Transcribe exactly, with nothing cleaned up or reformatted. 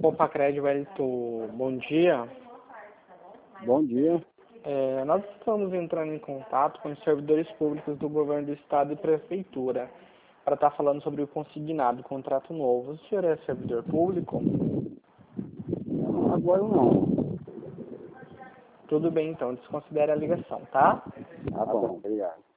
Opa, Cred, Wellington, bom dia. Bom dia. É, nós estamos entrando em contato com os servidores públicos do governo do estado e prefeitura para estar falando sobre o consignado, contrato novo. O senhor é servidor público? Agora não. Tudo bem, então, desconsidere a ligação, tá? Tá bom, obrigado.